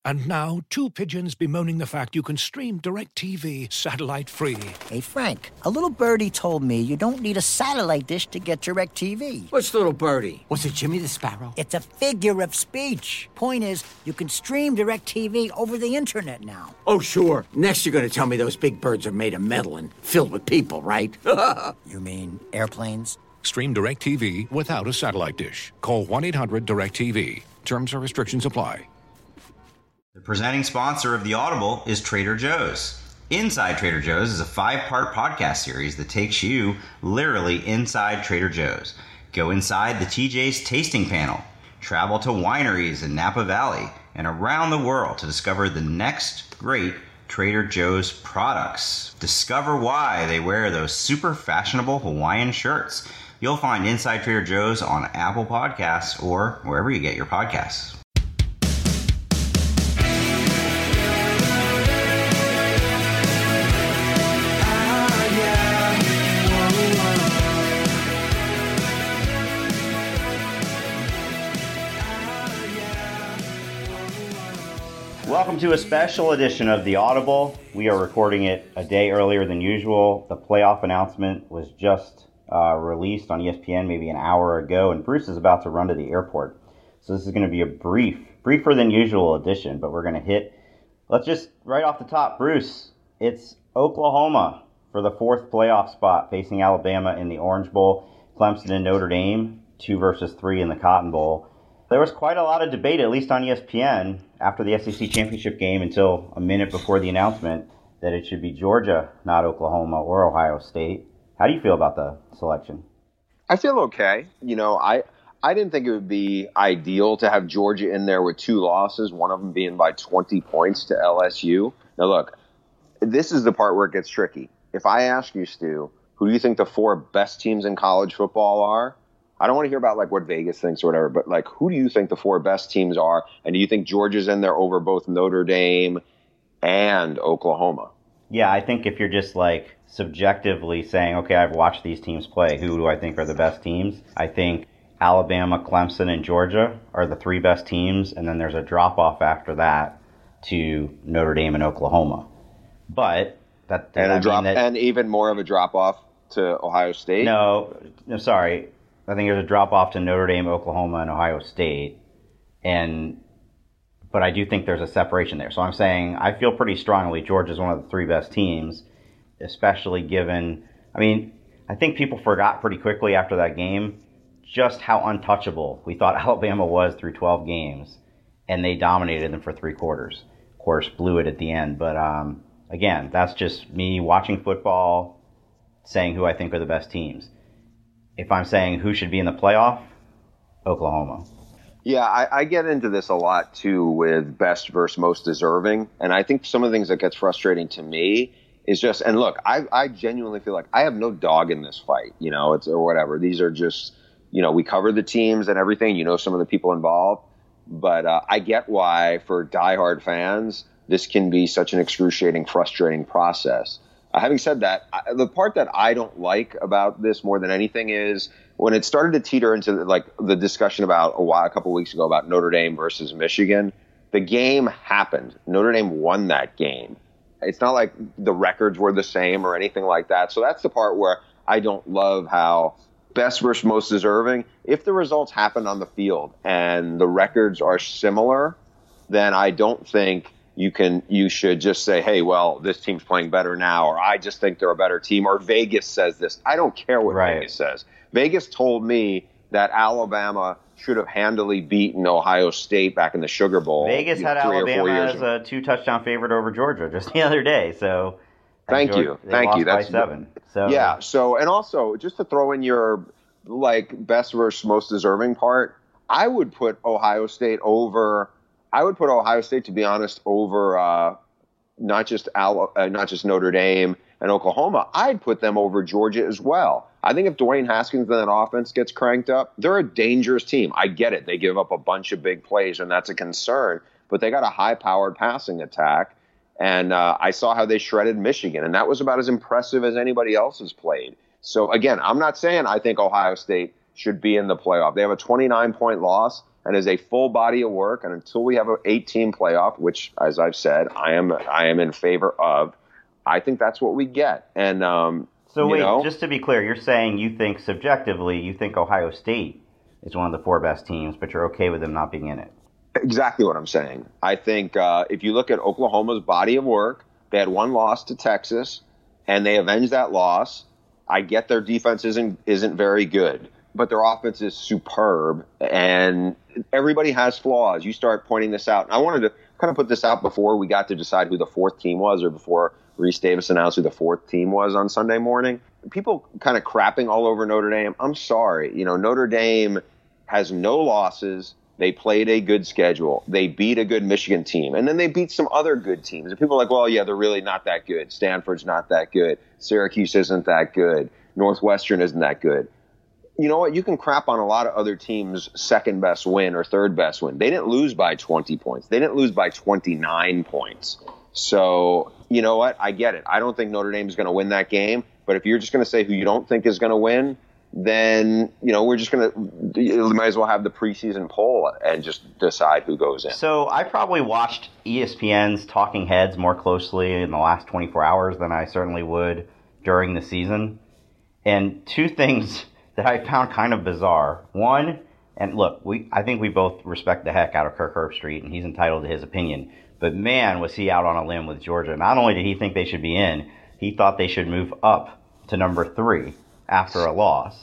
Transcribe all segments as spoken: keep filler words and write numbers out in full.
And now, two pigeons bemoaning the fact you can stream DirecTV satellite-free. Hey, Frank, a little birdie told me you don't need a satellite dish to get DirecTV. What's little birdie? Was it Jimmy the Sparrow? It's a figure of speech. Point is, you can stream DirecTV over the internet now. Oh, sure. Next you're going to tell me those big birds are made of metal and filled with people, right? You mean airplanes? Stream DirecTV without a satellite dish. Call one eight hundred direct T V. Terms and restrictions apply. The presenting sponsor of The Audible is Trader Joe's. Inside Trader Joe's is a five-part podcast series that takes you literally inside Trader Joe's. Go inside the T J's tasting panel, travel to wineries in Napa Valley, and around the world to discover the next great Trader Joe's products. Discover why they wear those super fashionable Hawaiian shirts. You'll find Inside Trader Joe's on Apple Podcasts or wherever you get your podcasts. Welcome to a special edition of The Audible. We are recording it a day earlier than usual. The playoff announcement was just uh, released on E S P N maybe an hour ago, and Bruce is about to run to the airport. So this is going to be a brief, briefer than usual edition, but we're going to hit, let's just, right off the top, Bruce, it's Oklahoma for the fourth playoff spot facing Alabama in the Orange Bowl, Clemson and Notre Dame, two versus three in the Cotton Bowl. There was quite a lot of debate, at least on E S P N, after the S E C championship game until a minute before the announcement that it should be Georgia, not Oklahoma or Ohio State. How do you feel about the selection? I feel okay. You know, I I didn't think it would be ideal to have Georgia in there with two losses, one of them being by twenty points to L S U. Now, look, this is the part where it gets tricky. If I ask you, Stu, who do you think the four best teams in college football are? I don't want to hear about like what Vegas thinks or whatever, but like, who do you think the four best teams are? And do you think Georgia's in there over both Notre Dame and Oklahoma? Yeah, I think if you're just like subjectively saying, okay, I've watched these teams play, who do I think are the best teams? I think Alabama, Clemson, and Georgia are the three best teams, and then there's a drop-off after that to Notre Dame and Oklahoma. But that and a drop, that, and even more of a drop-off to Ohio State? No, no, sorry. I think there's a drop-off to Notre Dame, Oklahoma, and Ohio State. And but I do think there's a separation there. So I'm saying I feel pretty strongly Georgia's one of the three best teams, especially given, I mean, I think people forgot pretty quickly after that game just how untouchable we thought Alabama was through twelve games, and they dominated them for three quarters. Of course, blew it at the end. But um, again, that's just me watching football, saying who I think are the best teams. If I'm saying who should be in the playoff, Oklahoma. Yeah, I, I get into this a lot, too, with best versus most deserving. And I think some of the things that gets frustrating to me is just, and look, I, I genuinely feel like I have no dog in this fight, you know, it's or whatever. These are just, you know, we cover the teams and everything. You know some of the people involved. But uh, I get why, for diehard fans, this can be such an excruciating, frustrating process. Uh, having said that, I, the part that I don't like about this more than anything is when it started to teeter into like the discussion about a while, a couple of weeks ago about Notre Dame versus Michigan. The game happened. Notre Dame won that game. It's not like the records were the same or anything like that. So that's the part where I don't love how best versus most deserving. If the results happen on the field and the records are similar, then I don't think you can, you should just say, hey, well, this team's playing better now, or I just think they're a better team, or Vegas says this. I don't care what right. Vegas says. Vegas told me that Alabama should have handily beaten Ohio State back in the Sugar Bowl. Vegas had Alabama as a two-touchdown favorite over Georgia just the other day. So thank Georgia, you, thank lost you. That's by seven. So yeah. So and also just to throw in your like best versus most deserving part, I would put Ohio State over. I would put Ohio State, to be honest, over uh, not just Al, uh, not just Notre Dame and Oklahoma. I'd put them over Georgia as well. I think if Dwayne Haskins and that offense gets cranked up, they're a dangerous team. I get it. They give up a bunch of big plays, and that's a concern. But they got a high-powered passing attack. And uh, I saw how they shredded Michigan, and that was about as impressive as anybody else has played. So, again, I'm not saying I think Ohio State should be in the playoff. They have a twenty-nine point loss. and as a full body of work, and until we have an eight-team playoff, which, as I've said, I am I am in favor of, I think that's what we get. And um, so wait, you know, just to be clear, you're saying you think subjectively you think Ohio State is one of the four best teams, but you're okay with them not being in it. Exactly what I'm saying. I think uh, if you look at Oklahoma's body of work, they had one loss to Texas, and they avenged that loss. I get their defense isn't isn't very good, but their offense is superb, and everybody has flaws. You start pointing this out. And I wanted to kind of put this out before we got to decide who the fourth team was, or before Reese Davis announced who the fourth team was on Sunday morning. People kind of crapping all over Notre Dame. I'm sorry. You know, Notre Dame has no losses. They played a good schedule. They beat a good Michigan team. And then they beat some other good teams. And people are like, well, yeah, they're really not that good. Stanford's not that good. Syracuse isn't that good. Northwestern isn't that good. You know what? You can crap on a lot of other teams' second best win or third best win. They didn't lose by twenty points. They didn't lose by twenty-nine points. So, you know what? I get it. I don't think Notre Dame is going to win that game. But if you're just going to say who you don't think is going to win, then, you know, we're just going to, you might as well have the preseason poll and just decide who goes in. So I probably watched E S P N's Talking Heads more closely in the last twenty-four hours than I certainly would during the season. And two things that I found kind of bizarre. One, and look, we I think we both respect the heck out of Kirk Herbstreit, and he's entitled to his opinion. But man, was he out on a limb with Georgia. Not only did he think they should be in, he thought they should move up to number three after a loss.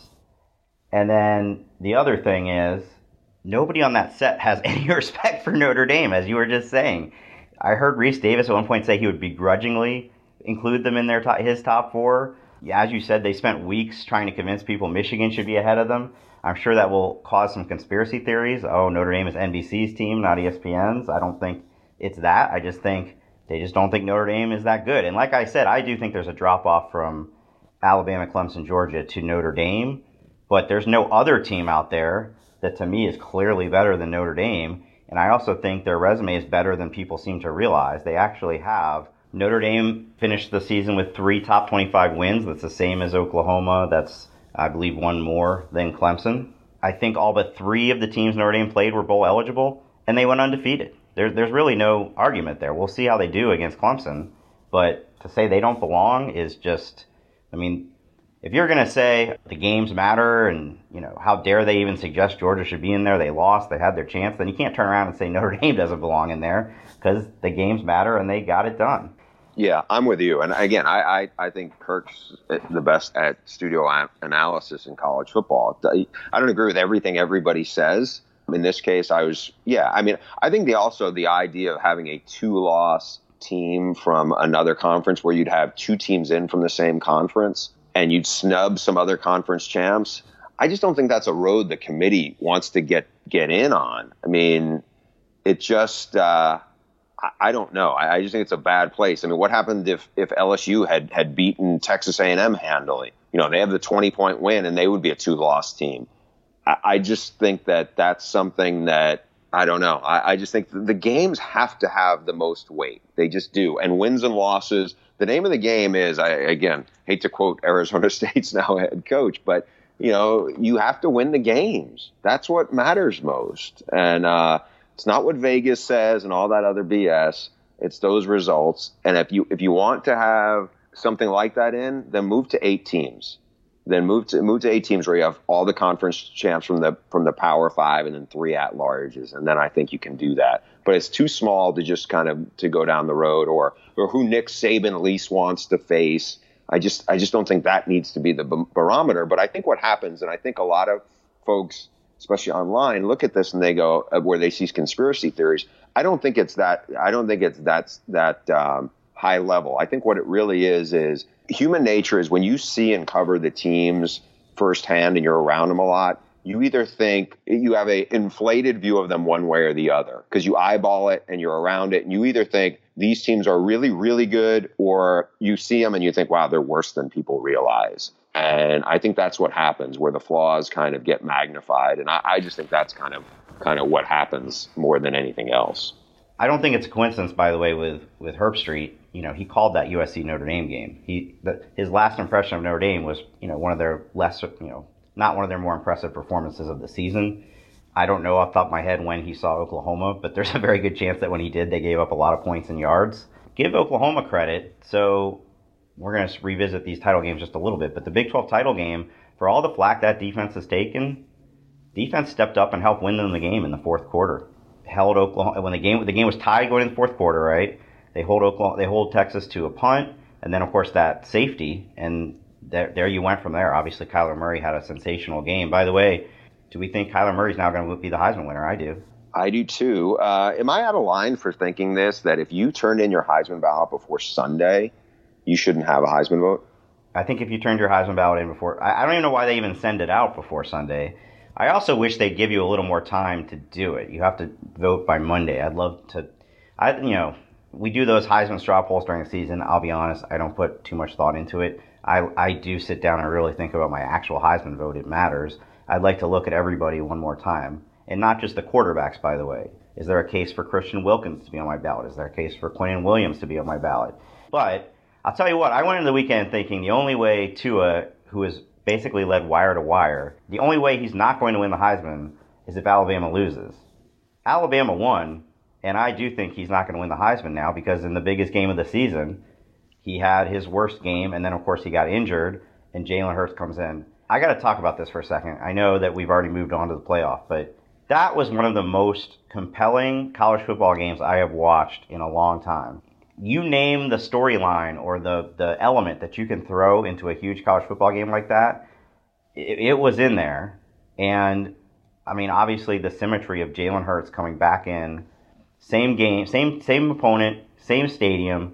And then the other thing is, nobody on that set has any respect for Notre Dame, as you were just saying. I heard Reese Davis at one point say he would begrudgingly include them in their top, his top four. Yeah, as you said, they spent weeks trying to convince people Michigan should be ahead of them. I'm sure that will cause some conspiracy theories. Oh, Notre Dame is N B C's team, not E S P N's. I don't think it's that. I just think they just don't think Notre Dame is that good. And like I said, I do think there's a drop-off from Alabama, Clemson, Georgia to Notre Dame. But there's no other team out there that to me is clearly better than Notre Dame. And I also think their resume is better than people seem to realize. They actually have. Notre Dame finished the season with three top twenty-five wins. That's the same as Oklahoma. That's, I believe, one more than Clemson. I think all but three of the teams Notre Dame played were bowl eligible, and they went undefeated. There, there's really no argument there. We'll see how they do against Clemson. But to say they don't belong is just, I mean, if you're going to say the games matter and, you know, how dare they even suggest Georgia should be in there, they lost, they had their chance, then you can't turn around and say Notre Dame doesn't belong in there, because the games matter and they got it done. Yeah, I'm with you. And again, I, I, I think Kirk's the best at studio analysis in college football. I don't agree with everything everybody says. In this case, I was, yeah, I mean, I think the also the idea of having a two-loss team from another conference where you'd have two teams in from the same conference and you'd snub some other conference champs, I just don't think that's a road the committee wants to get get in on. I mean, it just, uh, I, I don't know. I, I just think it's a bad place. I mean, what happened if, if L S U had, had beaten Texas A and M handily? You know, they have the twenty-point win, and they would be a two-loss team. I, I just think that that's something that, I don't know. I, I just think the games have to have the most weight. They just do. And wins and losses, the name of the game is, I again, hate to quote Arizona State's now head coach, but, you know, you have to win the games. That's what matters most. And uh, it's not what Vegas says and all that other B S. It's those results. And if you if you want to have something like that in, then move to eight teams. Then move to move to eight teams where you have all the conference champs from the from the Power Five and then three at larges, and then I think you can do that. But it's too small to just kind of to go down the road, or or who Nick Saban least wants to face. I just I just don't think that needs to be the barometer. But I think what happens, and I think a lot of folks, especially online, look at this and they go uh, where they see conspiracy theories. I don't think it's that. I don't think it's that that um, high level. I think what it really is is. Human nature is when you see and cover the teams firsthand and you're around them a lot, you either think you have a inflated view of them one way or the other because you eyeball it and you're around it. And you either think these teams are really, really good, or you see them and you think, wow, they're worse than people realize. And I think that's what happens where the flaws kind of get magnified. And I, I just think that's kind of kind of what happens more than anything else. I don't think it's a coincidence, by the way, with, with Herbstreit. You know, he called that U S C Notre Dame game. He the, his last impression of Notre Dame was, you know, one of their less, you know, not one of their more impressive performances of the season. I don't know off the top of my head when he saw Oklahoma, but there's a very good chance that when he did, they gave up a lot of points and yards. Give Oklahoma credit. So we're going to revisit these title games just a little bit. But the Big twelve title game, for all the flack that defense has taken, defense stepped up and helped win them the game in the fourth quarter. Held Oklahoma when the game the game was tied going into the fourth quarter, right? They hold Oklahoma, they hold Texas to a punt, and then of course that safety, and there there you went from there. Obviously, Kyler Murray had a sensational game. By the way, do we think Kyler Murray's now going to be the Heisman winner? I do. I do too. Uh, am I out of line for thinking this, that if you turned in your Heisman ballot before Sunday, you shouldn't have a Heisman vote? I think if you turned your Heisman ballot in before, I, I don't even know why they even send it out before Sunday. I also wish they'd give you a little more time to do it. You have to vote by Monday. I'd love to, I you know, we do those Heisman straw polls during the season. I'll be honest, I don't put too much thought into it. I, I do sit down and really think about my actual Heisman vote. It matters. I'd like to look at everybody one more time. And not just the quarterbacks, by the way. Is there a case for Christian Wilkins to be on my ballot? Is there a case for Quentin Williams to be on my ballot? But I'll tell you what, I went into the weekend thinking the only way Tua, who has basically led wire to wire, the only way he's not going to win the Heisman is if Alabama loses. Alabama won, and I do think he's not going to win the Heisman now because in the biggest game of the season, he had his worst game, and then, of course, he got injured, and Jalen Hurts comes in. I got to talk about this for a second. I know that we've already moved on to the playoff, but that was one of the most compelling college football games I have watched in a long time. You name the storyline or the, the element that you can throw into a huge college football game like that, it, it was in there. And, I mean, obviously the symmetry of Jalen Hurts coming back in, same game, same same opponent, same stadium.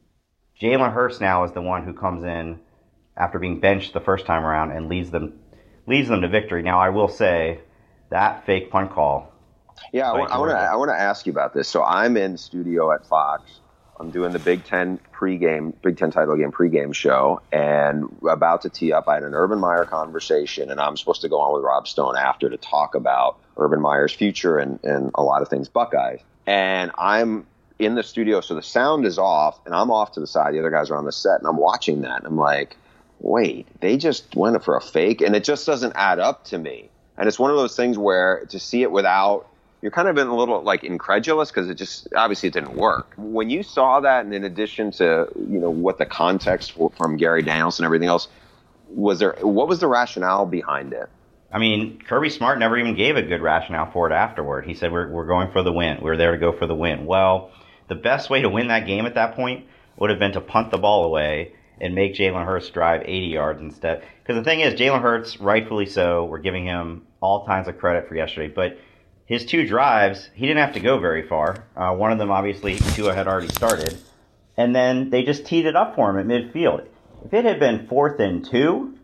Jalen Hurts now is the one who comes in after being benched the first time around and leads them leads them to victory. Now, I will say that fake punt call. Yeah, I want to I want to ask you about this. So I'm in studio at Fox. I'm doing the Big Ten pregame, Big Ten title game pregame show, and about to tee up. I had an Urban Meyer conversation, and I'm supposed to go on with Rob Stone after to talk about Urban Meyer's future and, and a lot of things Buckeyes. And I'm in the studio, so the sound is off, and I'm off to the side. The other guys are on the set, and I'm watching that, and I'm like, wait, they just went for a fake? And it just doesn't add up to me. And it's one of those things where to see it without, you're kind of been a little like incredulous because it just, obviously it didn't work. When you saw that, and in addition to, you know, what the context for, from Gary Daniels and everything else, was there, what was the rationale behind it? I mean, Kirby Smart never even gave a good rationale for it afterward. He said, we're, we're going for the win. We're there to go for the win. Well, the best way to win that game at that point would have been to punt the ball away and make Jalen Hurts drive eighty yards instead. Because the thing is, Jalen Hurts, rightfully so, we're giving him all kinds of credit for yesterday. But his two drives, he didn't have to go very far. Uh, one of them, obviously, Tua had already started. And then they just teed it up for him at midfield. If it had been fourth and two,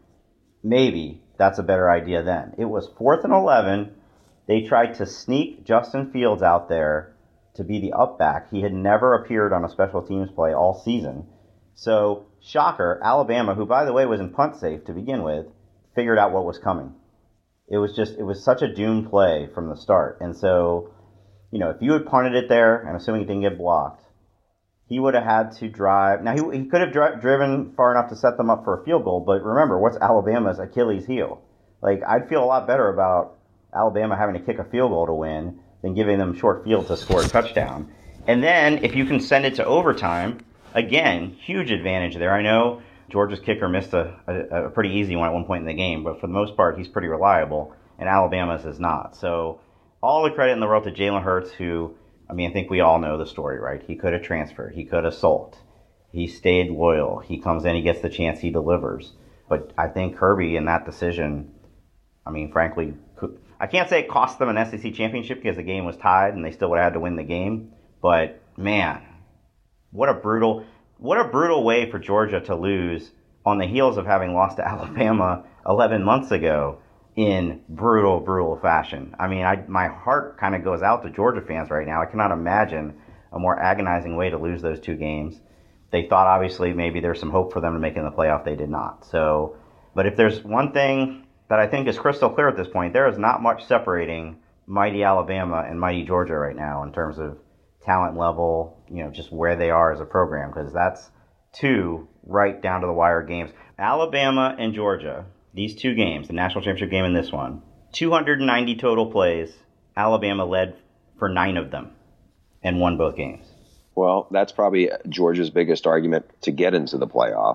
maybe that's a better idea then. It was fourth and eleven. They tried to sneak Justin Fields out there to be the up back. He had never appeared on a special teams play all season. So, shocker, Alabama, who, by the way, was in punt safe to begin with, figured out what was coming. It was just, it was such a doomed play from the start. And so, you know, if you had punted it there, and assuming it didn't get blocked, he would have had to drive. Now, he, he could have dri- driven far enough to set them up for a field goal, but remember, what's Alabama's Achilles heel? Like, I'd feel a lot better about Alabama having to kick a field goal to win than giving them short field to score a touchdown. And then, if you can send it to overtime, again, huge advantage there. I know Georgia's kicker missed a, a, a pretty easy one at one point in the game, but for the most part, he's pretty reliable, and Alabama's is not. So all the credit in the world to Jalen Hurts, who, I mean, I think we all know the story, right? He could have transferred. He could have sulked. He stayed loyal. He comes in, he gets the chance, he delivers. But I think Kirby in that decision, I mean, frankly, could, I can't say it cost them an S E C championship because the game was tied and they still would have had to win the game. But, man, what a brutal, what a brutal way for Georgia to lose on the heels of having lost to Alabama eleven months ago in brutal, brutal fashion. I mean, I, my heart kind of goes out to Georgia fans right now. I cannot imagine a more agonizing way to lose those two games. They thought, obviously, maybe there's some hope for them to make it in the playoff. They did not. So, but if there's one thing that I think is crystal clear at this point, there is not much separating mighty Alabama and mighty Georgia right now in terms of talent level, you know, just where they are as a program, because that's two right down to the wire games. Alabama and Georgia, these two games, the national championship game and this one, two hundred ninety total plays. Alabama led for nine of them and won both games. Well, that's probably Georgia's biggest argument to get into the playoff.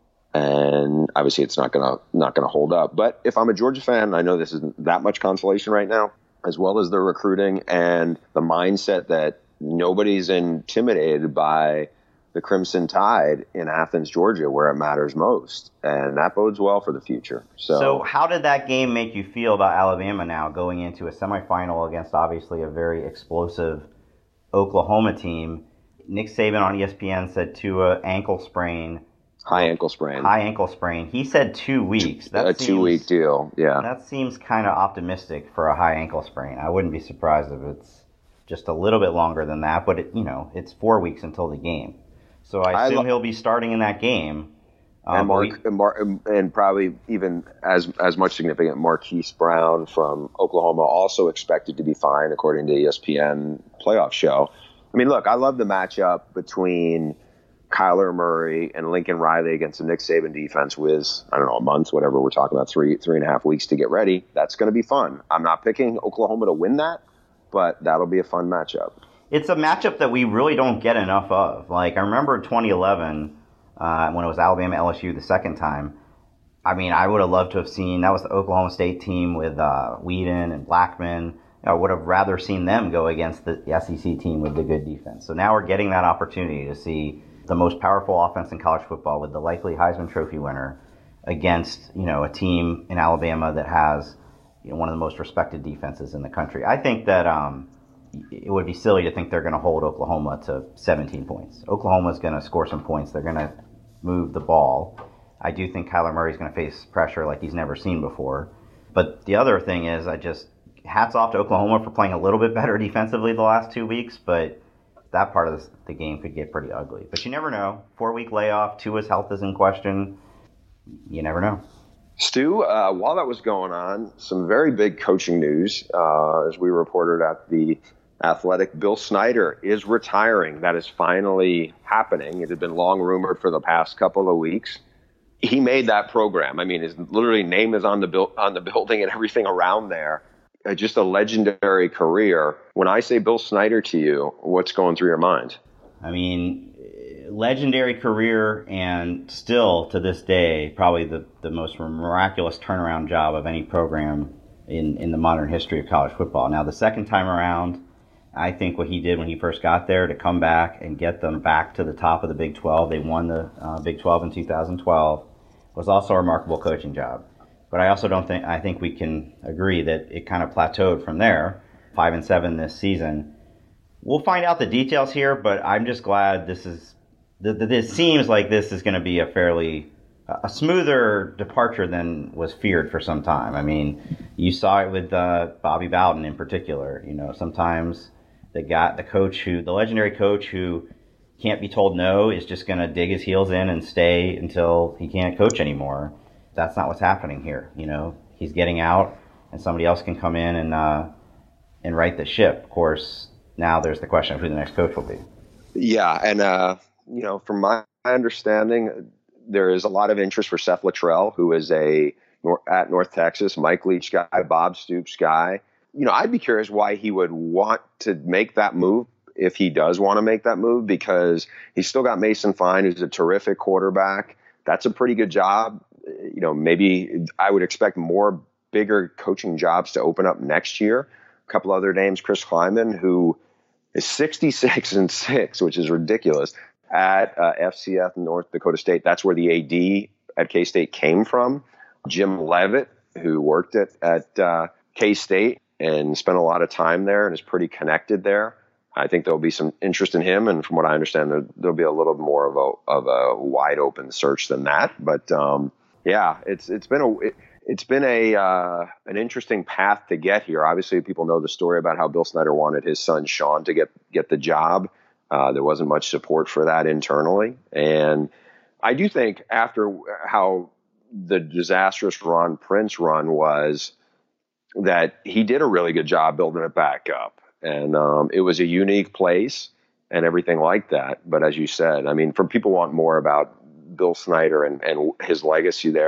And obviously it's not going to not going to hold up. But if I'm a Georgia fan, I know this isn't that much consolation right now, as well as the recruiting and the mindset that nobody's intimidated by the Crimson Tide in Athens, Georgia, where it matters most. And that bodes well for the future. So, so how did that game make you feel about Alabama now going into a semifinal against obviously a very explosive Oklahoma team? Nick Saban on E S P N said Tua ankle sprain. High ankle sprain. High ankle sprain. He said two weeks. That a seems, two-week deal, yeah. That seems kind of optimistic for a high ankle sprain. I wouldn't be surprised if it's just a little bit longer than that, but it, you know, it's four weeks until the game. So I assume I lo- he'll be starting in that game. Um, and, Mark, we, and, Mark, and probably even as as much significant, Marquise Brown from Oklahoma also expected to be fine, according to E S P N playoff show. I mean, look, I love the matchup between Kyler Murray and Lincoln Riley against the Nick Saban defense with, I don't know, a month, whatever we're talking about, three, three and a half weeks to get ready. That's going to be fun. I'm not picking Oklahoma to win that, but that'll be a fun matchup. It's a matchup that we really don't get enough of. Like, I remember in twenty eleven, uh, when it was Alabama L S U the second time. I mean, I would have loved to have seen, that was the Oklahoma State team with uh, Whedon and Blackman. I would have rather seen them go against the S E C team with the good defense. So now we're getting that opportunity to see the most powerful offense in college football with the likely Heisman Trophy winner against, you know, a team in Alabama that has, you know, one of the most respected defenses in the country. I think that um, it would be silly to think they're going to hold Oklahoma to seventeen points. Oklahoma's going to score some points. They're going to move the ball. I do think Kyler Murray's going to face pressure like he's never seen before. But the other thing is, I just, hats off to Oklahoma for playing a little bit better defensively the last two weeks, but that part of the game could get pretty ugly. But you never know. Four-week layoff, Tua's health is in question. You never know. Stu, uh, while that was going on, some very big coaching news. Uh, as we reported at the Athletic, Bill Snyder is retiring. That is finally happening. It had been long rumored for the past couple of weeks. He made that program. I mean, his literally name is on the bu- on the building and everything around there. Uh, just a legendary career. When I say Bill Snyder to you, what's going through your mind? I mean, legendary career, and still to this day, probably the, the most miraculous turnaround job of any program in, in the modern history of college football. Now, the second time around, I think what he did when he first got there to come back and get them back to the top of the Big twelve, they won the uh, Big twelve in two thousand twelve, was also a remarkable coaching job. But I also don't think, I think we can agree that it kind of plateaued from there, five and seven this season. We'll find out the details here, but I'm just glad this is, th- th- this seems like this is going to be a fairly, a smoother departure than was feared for some time. I mean, you saw it with uh, Bobby Bowden in particular. You know, sometimes the guy, the coach who, the legendary coach who can't be told no is just going to dig his heels in and stay until he can't coach anymore. That's not what's happening here. You know, he's getting out, and somebody else can come in and uh, and right the ship. Of course, now there's the question of who the next coach will be. Yeah, and uh, you know, from my understanding, there is a lot of interest for Seth Luttrell, who is a at North Texas, Mike Leach guy, Bob Stoops guy. You know, I'd be curious why he would want to make that move if he does want to make that move, because he's still got Mason Fine, who's a terrific quarterback. That's a pretty good job. You know, maybe I would expect more bigger coaching jobs to open up next year. A couple other names, Chris Kleiman, who is sixty-six and six, which is ridiculous, at uh, F C S North Dakota State. That's where the A D at K-State came from. Jim Leavitt, who worked at, at uh, K-State and spent a lot of time there and is pretty connected there. I think there'll be some interest in him, and from what I understand, there, there'll be a little more of a of a wide open search than that. But um, yeah, it's it's been a it, it's been a uh, an interesting path to get here. Obviously, people know the story about how Bill Snyder wanted his son Sean to get get the job. Uh, there wasn't much support for that internally, and I do think after how the disastrous Ron Prince run was, that he did a really good job building it back up. And um, it was a unique place and everything like that. But as you said, I mean, for people want more about Bill Snyder and, and his legacy there,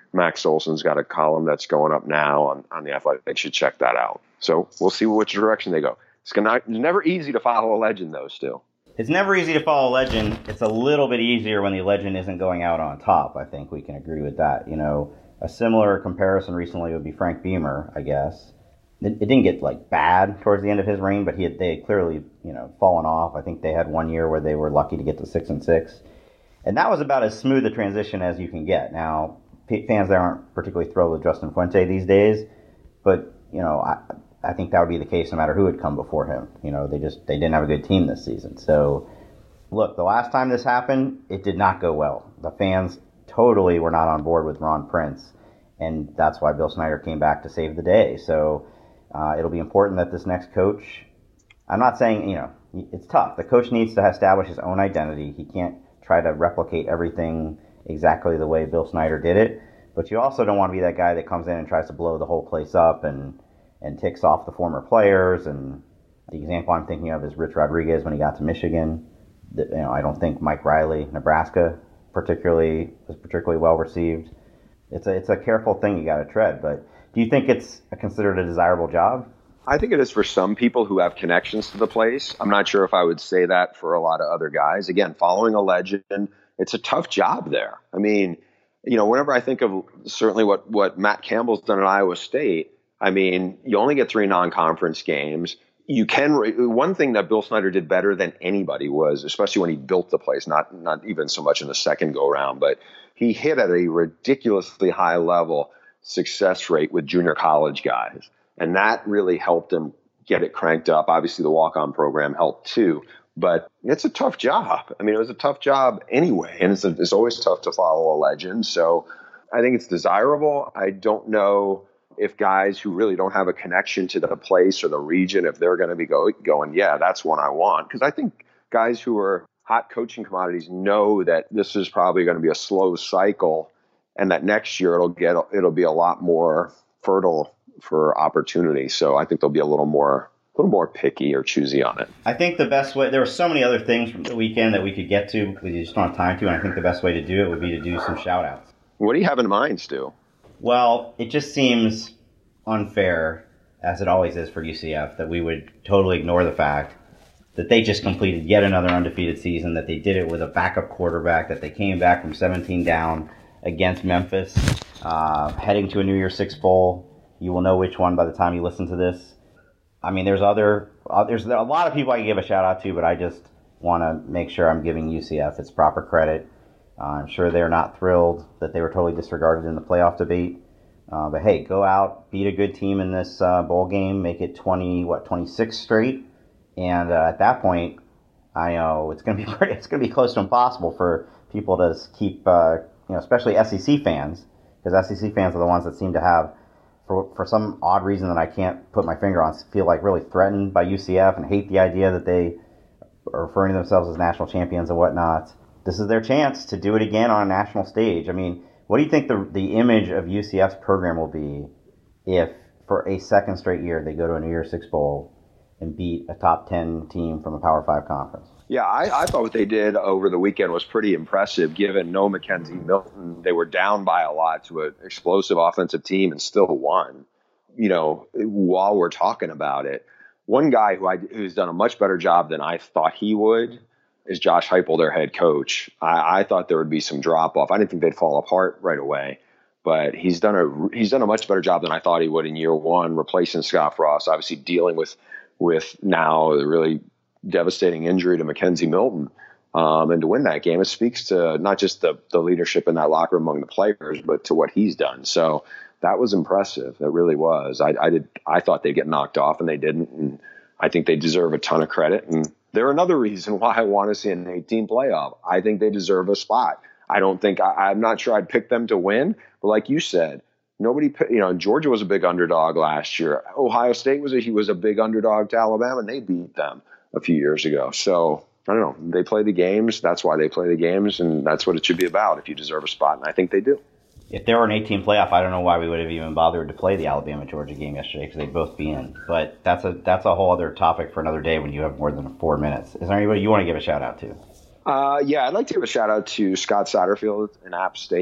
Max Olson's got a column that's going up now on, on The Athletic. They should check that out. So we'll see which direction they go. It's, gonna, it's never easy to follow a legend, though, Stu. It's never easy to follow a legend. It's a little bit easier when the legend isn't going out on top. I think we can agree with that. You know, a similar comparison recently would be Frank Beamer, I guess. It, it didn't get, like, bad towards the end of his reign, but he had, they had clearly, you know, fallen off. I think they had one year where they were lucky to get to six and six. And that was about as smooth a transition as you can get. Now, fans there aren't particularly thrilled with Justin Fuente these days, but, you know, I, I think that would be the case no matter who had come before him. You know, they just, they didn't have a good team this season. So, look, the last time this happened, it did not go well. The fans totally were not on board with Ron Prince, and that's why Bill Snyder came back to save the day. So, uh, it'll be important that this next coach, I'm not saying, you know, it's tough. The coach needs to establish his own identity. He can't try to replicate everything exactly the way Bill Snyder did it, but you also don't want to be that guy that comes in and tries to blow the whole place up and, and ticks off the former players. And the example I'm thinking of is Rich Rodriguez when he got to Michigan. You know, I don't think Mike Riley, Nebraska, particularly was particularly well received. It's a it's a careful thing you got to tread. But do you think it's considered a desirable job? I think it is for some people who have connections to the place. I'm not sure if I would say that for a lot of other guys. Again, following a legend, it's a tough job there. I mean, you know, whenever I think of certainly what, what Matt Campbell's done at Iowa State, I mean, you only get three non-conference games. You can, one thing that Bill Snyder did better than anybody was, especially when he built the place, not, not even so much in the second go round, but he hit at a ridiculously high level success rate with junior college guys. And that really helped him get it cranked up. Obviously, the walk-on program helped too. But it's a tough job. I mean, it was a tough job anyway. And it's, a, it's always tough to follow a legend. So I think it's desirable. I don't know if guys who really don't have a connection to the place or the region, if they're going to be go, going, yeah, that's one I want. Because I think guys who are hot coaching commodities know that this is probably going to be a slow cycle and that next year it'll get it'll be a lot more fertile for opportunity. So I think they'll be a little more a little more picky or choosy on it. I think the best way, there were so many other things from the weekend that we could get to, we just don't have time to, and I think the best way to do it would be to do some shout outs. What do you have in mind, Stu? Well, it just seems unfair, as it always is for U C F, that we would totally ignore the fact that they just completed yet another undefeated season, that they did it with a backup quarterback, that they came back from seventeen down against Memphis, uh, heading to a New Year's Six bowl. You will know which one by the time you listen to this. I mean, there's other, uh, there's a lot of people I can give a shout out to, but I just want to make sure I'm giving U C F its proper credit. Uh, I'm sure they're not thrilled that they were totally disregarded in the playoff debate. Uh, but hey, go out, beat a good team in this uh, bowl game, make it twenty, what, twenty-six straight, and uh, at that point, I know it's going to be pretty, it's going to be close to impossible for people to keep, uh, you know, especially S E C fans, because S E C fans are the ones that seem to have, for for some odd reason that I can't put my finger on, feel like really threatened by U C F and hate the idea that they are referring to themselves as national champions and whatnot. This is their chance to do it again on a national stage. I mean, what do you think the the image of U C F's program will be if, for a second straight year, they go to a New Year's Six bowl and beat a top ten team from a Power Five conference? Yeah, I, I thought what they did over the weekend was pretty impressive, given no Mackenzie Milton. They were down by a lot to an explosive offensive team and still won. You know, while we're talking about it, one guy who I, who's done a much better job than I thought he would is Josh Heupel, their head coach. I, I thought there would be some drop off. I didn't think they'd fall apart right away, but he's done a he's done a much better job than I thought he would in year one, replacing Scott Frost, obviously dealing with with now the really devastating injury to Mackenzie Milton. Um, and to win that game, it speaks to not just the, the leadership in that locker room among the players, but to what he's done. So that was impressive. It really was. I, I did. I thought they'd get knocked off, and they didn't. And I think they deserve a ton of credit. And they're another reason why I want to see an eighteen playoff. I think they deserve a spot. I don't think I, I'm not sure I'd pick them to win, but like you said, nobody. You know, Georgia was a big underdog last year. Ohio State was a he was a big underdog to Alabama, and they beat them a few years ago. So I don't know. They play the games. That's why they play the games, and that's what it should be about if you deserve a spot, and I think they do. If there were an eighteen playoff, I don't know why we would have even bothered to play the Alabama-Georgia game yesterday, because they'd both be in. But that's a that's a whole other topic for another day when you have more than four minutes. Is there anybody you want to give a shout-out to? Uh, yeah, I'd like to give a shout-out to Scott Satterfield in App State.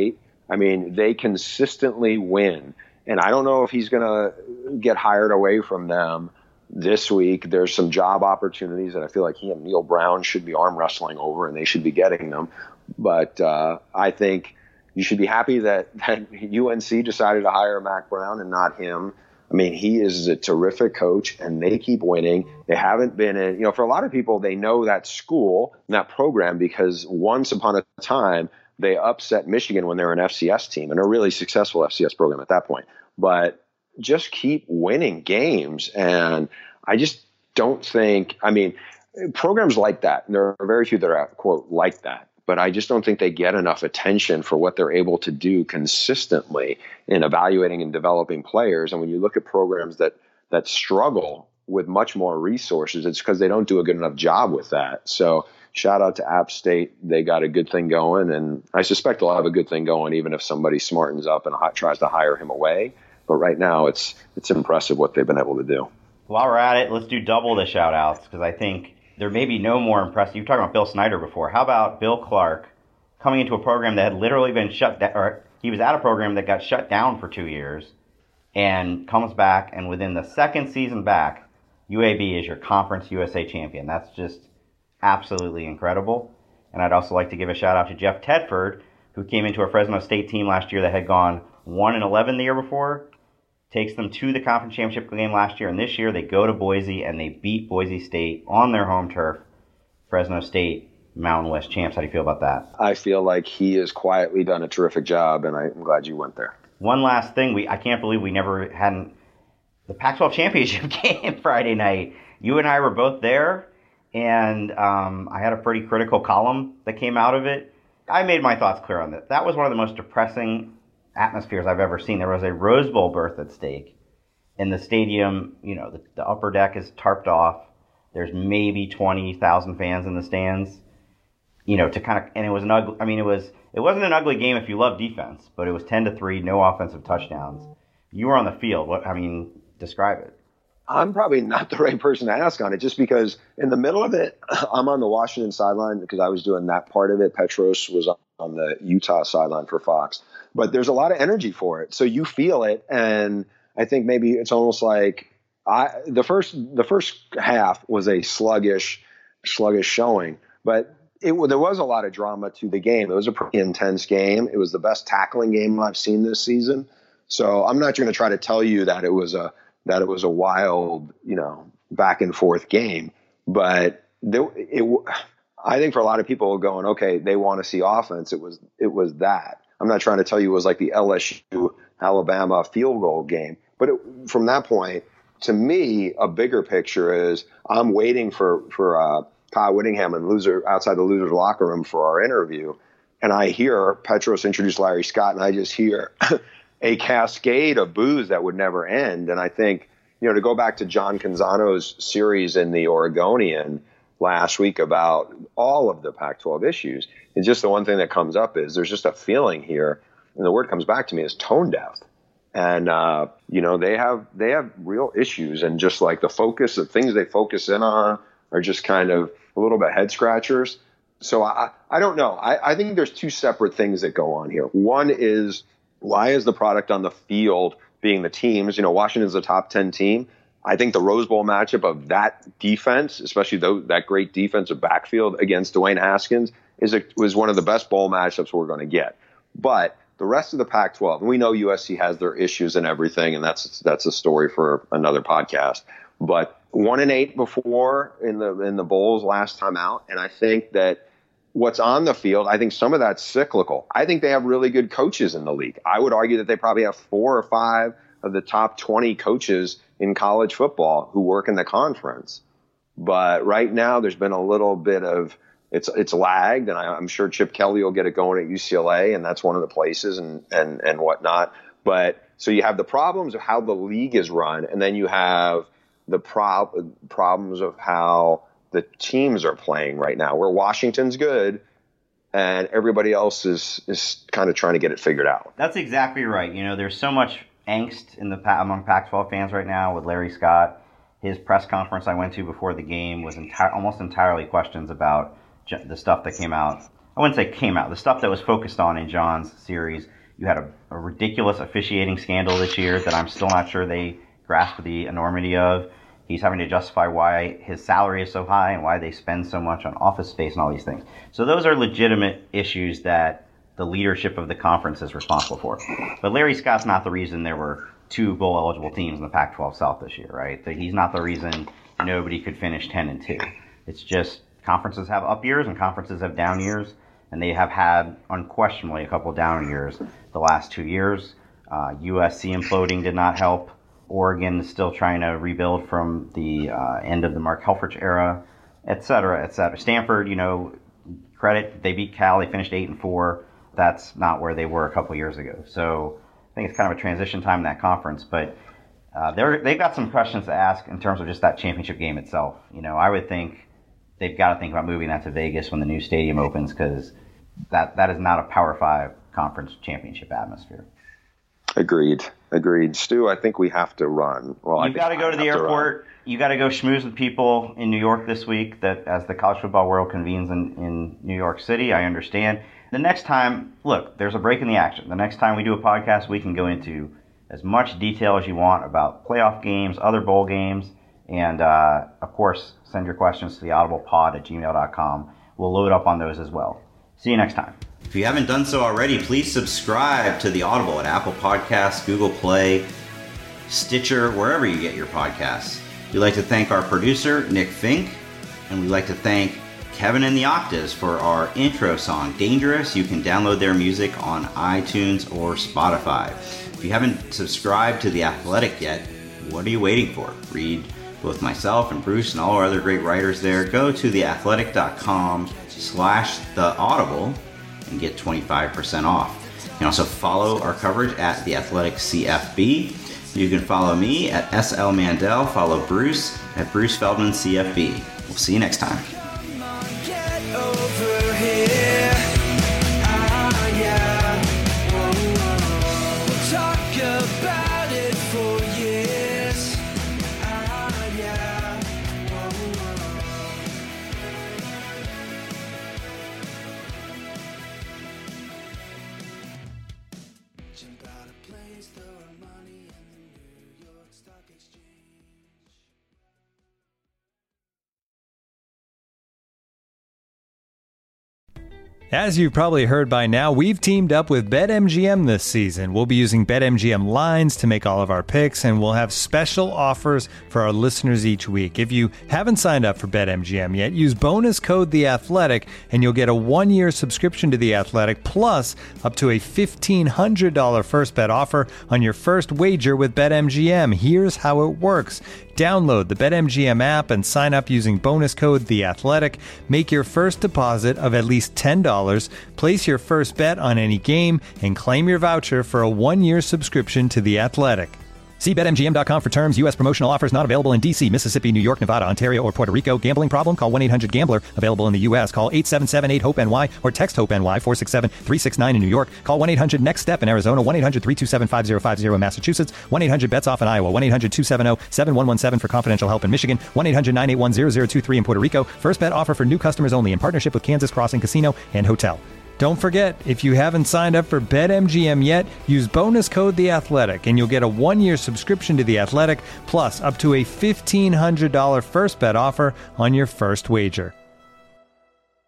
I mean, they consistently win. And I don't know if he's going to get hired away from them this week. There's some job opportunities that I feel like he and Neil Brown should be arm wrestling over, and they should be getting them. But uh, I think you should be happy that, that U N C decided to hire Mack Brown and not him. I mean, he is a terrific coach, and they keep winning. They haven't been in, you know, for a lot of people, they know that school and that program because once upon a time, they upset Michigan when they were an F C S team and a really successful F C S program at that point. But just keep winning games. And I just don't think, I mean, programs like that, and there are very few that are, quote, like that. But I just don't think they get enough attention for what they're able to do consistently in evaluating and developing players. And when you look at programs that that struggle with much more resources, it's because they don't do a good enough job with that. So shout out to App State. They got a good thing going, and I suspect they'll have a good thing going even if somebody smartens up and tries to hire him away. But right now, it's it's impressive what they've been able to do. While we're at it, let's do double the shout-outs because I think there may be no more impressive. You were talking about Bill Snyder before. How about Bill Clark coming into a program that had literally been shut down, or he was at a program that got shut down for two years and comes back, and within the second season back, U A B is your Conference U S A champion. That's just absolutely incredible. And I'd also like to give a shout-out to Jeff Tedford, who came into a Fresno State team last year that had gone one and eleven the year before, takes them to the conference championship game last year, and this year they go to Boise and they beat Boise State on their home turf. Fresno State, Mountain West champs. How do you feel about that? I feel like he has quietly done a terrific job, and I'm glad you went there. One last thing, we I can't believe we never hadn't the Pac twelve championship game Friday night. You and I were both there, and um, I had a pretty critical column that came out of it. I made my thoughts clear on that. That was one of the most depressing atmospheres I've ever seen. There was a Rose Bowl berth at stake. In the stadium, you know, the, the upper deck is tarped off. There's maybe twenty thousand fans in the stands. You know, to kind of, and it was an ugly, I mean, it was, it wasn't an ugly game if you love defense, but it was ten to three, no offensive touchdowns. You were on the field. What, I mean, describe it. I'm probably not the right person to ask on it just because in the middle of it, I'm on the Washington sideline because I was doing that part of it. Petros was on the Utah sideline for Fox. But there's a lot of energy for it. So you feel it. And I think maybe it's almost like I the first the first half was a sluggish, sluggish showing. But it, there was a lot of drama to the game. It was a pretty intense game. It was the best tackling game I've seen this season. So I'm not going to try to tell you that it was a that it was a wild, you know, back and forth game. But there, it, I think for a lot of people going, okay, they want to see offense. It was it was that. I'm not trying to tell you it was like the L S U Alabama field goal game. But it, from that point, to me, a bigger picture is I'm waiting for, for uh, Kyle Whittingham and loser outside the loser's locker room for our interview. And I hear Petros introduce Larry Scott, and I just hear a cascade of boos that would never end. And I think, you know, to go back to John Canzano's series in the Oregonian last week about all of the Pac twelve issues, it's just the one thing that comes up is there's just a feeling here, and the word comes back to me is tone deaf. And, uh, you know, they have they have real issues, and just like the focus, the things they focus in on are just kind of a little bit head scratchers. So I, I don't know. I, I think there's two separate things that go on here. One is, why is the product on the field being the teams? You know, Washington's a top ten team. I think the Rose Bowl matchup of that defense, especially those, that great defensive backfield against Dwayne Haskins, is a, was one of the best bowl matchups we're going to get. But the rest of the Pac twelve, and we know U S C has their issues and everything, and that's that's a story for another podcast. But one and eight before in the in the bowls last time out, and I think that what's on the field, I think some of that's cyclical. I think they have really good coaches in the league. I would argue that they probably have four or five of the top twenty coaches in college football who work in the conference. But right now there's been a little bit of it's it's lagged, and I, I'm sure Chip Kelly will get it going at U C L A, and that's one of the places and and and whatnot. But so you have the problems of how the league is run, and then you have the prob- problems of how the teams are playing right now, where Washington's good and everybody else is is kind of trying to get it figured out. That's exactly right. You know, there's so much angst in the among Pac twelve fans right now with Larry Scott. His press conference I went to before the game was enti- almost entirely questions about the stuff that came out. I wouldn't say came out. The stuff that was focused on in John's series You had a, a ridiculous officiating scandal this year that I'm still not sure they grasp the enormity of. He's having to justify why his salary is so high and why they spend so much on office space and all these things. So those are legitimate issues that the leadership of the conference is responsible for. But Larry Scott's not the reason there were two bowl-eligible teams in the Pac twelve South this year, right? He's not the reason nobody could finish ten and two. It's just conferences have up years and conferences have down years, and they have had unquestionably a couple down years the last two years. Uh, U S C imploding did not help. Oregon is still trying to rebuild from the uh, end of the Mark Helfrich era, et cetera, et cetera. Stanford, you know, credit, they beat Cal, they finished eight and four. That's not where they were a couple years ago. So I think it's kind of a transition time in that conference, but uh, they're, they've got some questions to ask in terms of just that championship game itself. You know, I would think they've got to think about moving that to Vegas when the new stadium opens, because that, that is not a Power Five conference championship atmosphere. Agreed. Agreed. Stu, I think we have to run. Well, You've got to go to the airport. You got to go schmooze with people in New York this week that as the college football world convenes in, in New York City. I understand. The next time, look, there's a break in the action. The next time we do a podcast, we can go into as much detail as you want about playoff games, other bowl games, and, uh, of course, send your questions to the audible pod at gmail dot com. We'll load up on those as well. See you next time. If you haven't done so already, please subscribe to The Audible at Apple Podcasts, Google Play, Stitcher, wherever you get your podcasts. We'd like to thank our producer, Nick Fink, and we'd like to thank Kevin and the Octas for our intro song, Dangerous. You can download their music on iTunes or Spotify. If you haven't subscribed to The Athletic yet, what are you waiting for? Read both myself and Bruce and all our other great writers there. Go to theathletic.com slash the audible and get twenty-five percent off. You can also follow our coverage at The Athletic C F B. You can follow me at S L Mandel. Follow Bruce at Bruce Feldman C F B. We'll see you next time. As you've probably heard by now, we've teamed up with BetMGM this season. We'll be using BetMGM lines to make all of our picks, and we'll have special offers for our listeners each week. If you haven't signed up for BetMGM yet, use bonus code The Athletic, and you'll get a one-year subscription to The Athletic, plus up to a fifteen hundred dollars first bet offer on your first wager with BetMGM. Here's how it works. Download the BetMGM app and sign up using bonus code The Athletic. Make your first deposit of at least ten dollars, place your first bet on any game, and claim your voucher for a one-year subscription to The Athletic. See Bet M G M dot com for terms. U S promotional offers not available in D C, Mississippi, New York, Nevada, Ontario, or Puerto Rico. Gambling problem? Call one eight hundred gambler. Available in the U S. Call eight seven seven eight hope N Y or text HOPE-NY four six seven three six nine in New York. Call one eight hundred next step in Arizona. one eight hundred three two seven five zero five zero in Massachusetts. one eight hundred bets off in Iowa. one eight hundred two seven zero seven one one seven for confidential help in Michigan. one eight hundred nine eight one zero zero two three in Puerto Rico. First bet offer for new customers only in partnership with Kansas Crossing Casino and Hotel. Don't forget, if you haven't signed up for BetMGM yet, use bonus code The Athletic, and you'll get a one-year subscription to The Athletic, plus up to a fifteen hundred dollars first bet offer on your first wager.